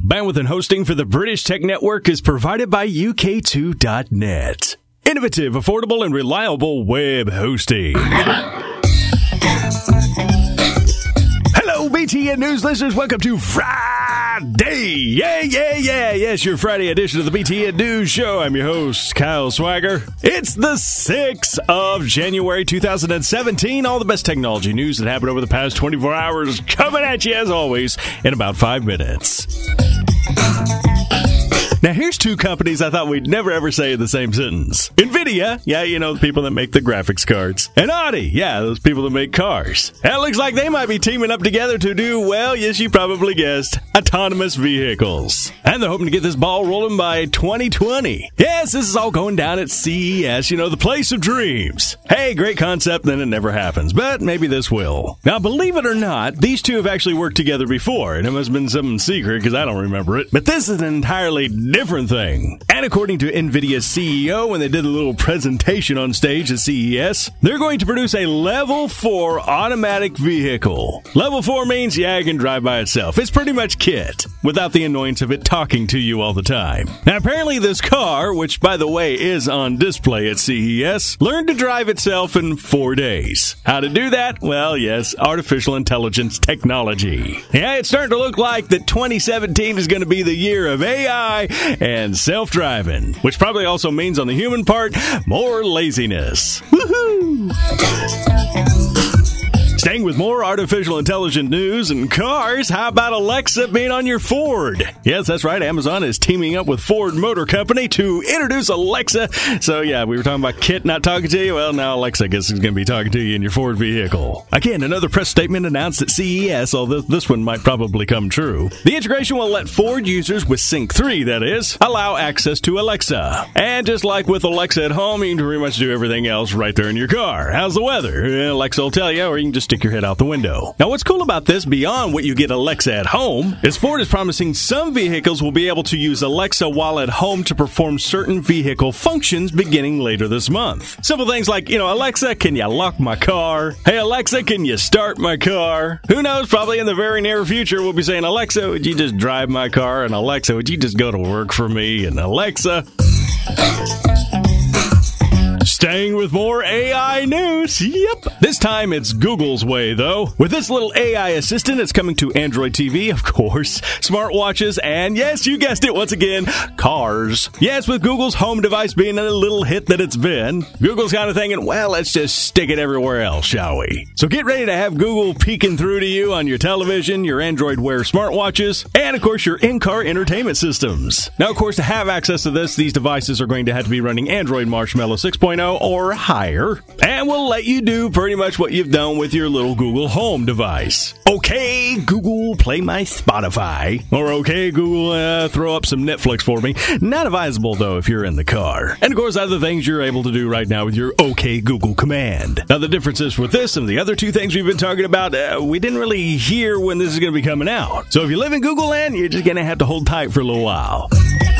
Bandwidth and hosting for the British Tech Network is provided by UK2.net. Innovative, affordable, and reliable web hosting. Hello, BTN News listeners. Welcome to Friday. Yes, your Friday edition of the BTN News Show. I'm your host, Kyle Swagger. It's the 6th of January, 2017. All the best technology news that happened over the past 24 hours coming at you, as always, in about 5 minutes. Now, here's two companies I thought we'd never ever say in the same sentence. NVIDIA, yeah, you know, the people that make the graphics cards. And Audi, yeah, those people that make cars. And it looks like they might be teaming up together to do, well, yes, you probably guessed, autonomous vehicles. And they're hoping to get this ball rolling by 2020. Yes, this is all going down at CES, you know, the place of dreams. Hey, great concept, then it never happens. But maybe this will. Now, believe it or not, these two have actually worked together before. And it must have been something secret because I don't remember it. But this is an entirely different thing. And according to NVIDIA's CEO, when they did a little presentation on stage at CES, they're going to produce a Level 4 automatic vehicle. Level 4 means, yeah, it can drive by itself. It's pretty much KITT, without the annoyance of it talking to you all the time. Now, apparently this car, which, by the way, is on display at CES, learned to drive itself in 4 days. How to do that? Well, yes, artificial intelligence technology. Yeah, it's starting to look like that 2017 is going to be the year of AI and self-driving, which probably also means on the human part, more laziness. Woohoo! Staying with more artificial intelligence news and cars, how about Alexa being on your Ford? Yes, that's right. Amazon is teaming up with Ford Motor Company to introduce Alexa. So, yeah, we were talking about KITT not talking to you. Well, now Alexa, I guess, is going to be talking to you in your Ford vehicle. Again, another press statement announced at CES, although this one might probably come true. The integration will let Ford users with Sync 3, that is, allow access to Alexa. And just like with Alexa at home, you can pretty much do everything else right there in your car. How's the weather? Alexa will tell you, or you can just stick your head out the window. Now, what's cool about this, beyond what you get Alexa at home, is Ford is promising some vehicles will be able to use Alexa while at home to perform certain vehicle functions beginning later this month. Simple things like, Alexa, can you lock my car? Hey, Alexa, can you start my car? Who knows, probably in the very near future, we'll be saying, Alexa, would you just drive my car? And Alexa, would you just go to work for me? And Alexa... Staying with more AI news. Yep. This time it's Google's way, though. With this little AI assistant, it's coming to Android TV, of course, smartwatches, and yes, you guessed it once again, cars. Yes, with Google's home device being a little hit that it's been, Google's kind of thinking, well, let's just stick it everywhere else, shall we? So get ready to have Google peeking through to you on your television, your Android Wear smartwatches, and of course your in-car entertainment systems. Now, of course, to have access to this, these devices are going to have to be running Android Marshmallow 6.0 or higher, and will let you do pretty much what you've done with your little Google Home device. Okay, Google, play my Spotify. Or okay, Google, throw up some Netflix for me. Not advisable, though, if you're in the car. And, of course, other things you're able to do right now with your OK Google command. Now, the difference is with this and the other two things we've been talking about, we didn't really hear when this is going to be coming out. So if you live in Google land, you're just going to have to hold tight for a little while.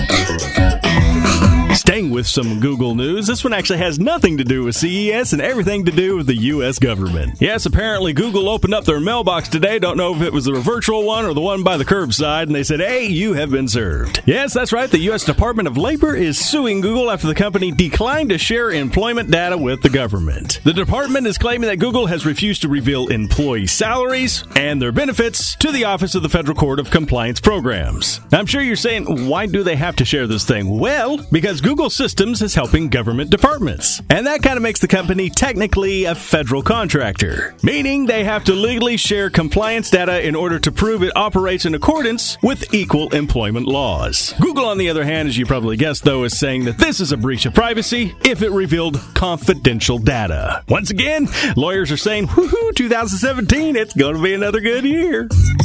Staying with some Google news, this one actually has nothing to do with CES and everything to do with the U.S. government. Yes, apparently Google opened up their mailbox today. Don't know if it was the virtual one or the one by the curbside, and they said, hey, you have been served. Yes, that's right. The U.S. Department of Labor is suing Google after the company declined to share employment data with the government. The department is claiming that Google has refused to reveal employee salaries and their benefits to the Office of the Federal Court of Compliance Programs. Now, I'm sure you're saying, why do they have to share this thing? Well, because Google Systems is helping government departments. And that kind of makes the company technically a federal contractor, meaning they have to legally share compliance data in order to prove it operates in accordance with equal employment laws. Google, on the other hand, as you probably guessed, though, is saying that this is a breach of privacy if it revealed confidential data. Once again, lawyers are saying, woohoo, 2017, it's going to be another good year.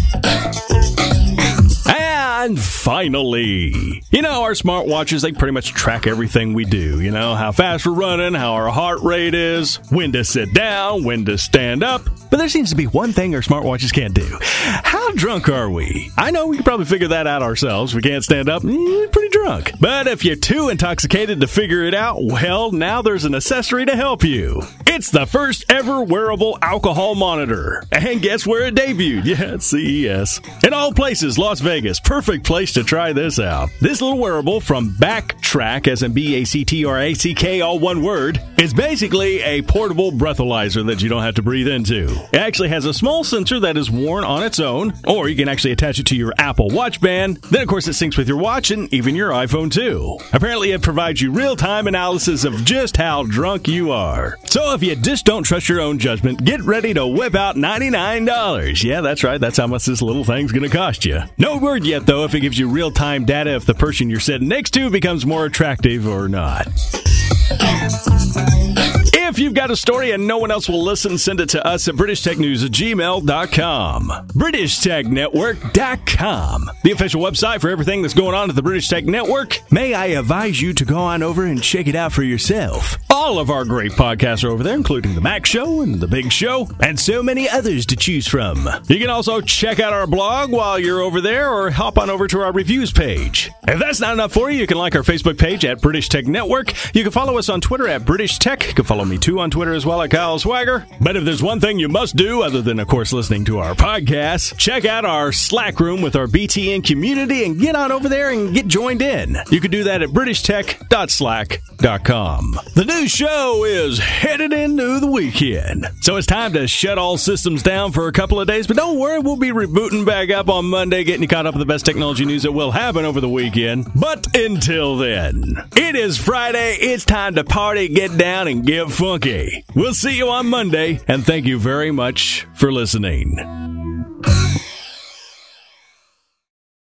And finally, our smartwatches, they pretty much track everything we do. How fast we're running, how our heart rate is, when to sit down, when to stand up. But there seems to be one thing our smartwatches can't do. How drunk are we? I know we can probably figure that out ourselves. We can't stand up, pretty drunk. But if you're too intoxicated to figure it out, well, now there's an accessory to help you. It's the first ever wearable alcohol monitor. And guess where it debuted? Yeah, it's CES. In all places, Las Vegas, perfect perfect place to try this out. This little wearable from Bactrack, as in B-A-C-T-R-A-C-K, all one word, is basically a portable breathalyzer that you don't have to breathe into. It actually has a small sensor that is worn on its own, or you can actually attach it to your Apple Watch band. Then, of course, it syncs with your watch and even your iPhone, too. Apparently, it provides you real-time analysis of just how drunk you are. So if you just don't trust your own judgment, get ready to whip out $99. Yeah, that's right. That's how much this little thing's going to cost you. No word yet, though, if it gives you real-time data if the person you're sitting next to becomes more attractive or not. If you've got a story and no one else will listen, send it to us at BritishTechNews@gmail.com. BritishTechNetwork.com, the official website for everything that's going on at the British Tech Network. May I advise you to go on over and check it out for yourself. All of our great podcasts are over there, including The Mac Show and The Big Show, and so many others to choose from. You can also check out our blog while you're over there, or hop on over to our reviews page. If that's not enough for you, you can like our Facebook page at British Tech Network. You can follow us on Twitter at British Tech. You can follow me too on Twitter as well at Kyle Swagger. But if there's one thing you must do, other than, of course, listening to our podcast, check out our Slack room with our BTN community and get on over there and get joined in. You can do that at BritishTech.slack.com. The new show is headed into the weekend, so it's time to shut all systems down for a couple of days. But don't worry, we'll be rebooting back up on Monday, getting you caught up with the best technology news that will happen over the weekend. But until then, it is Friday. It's time to party, get down, and get funky. We'll see you on Monday, and thank you very much for listening.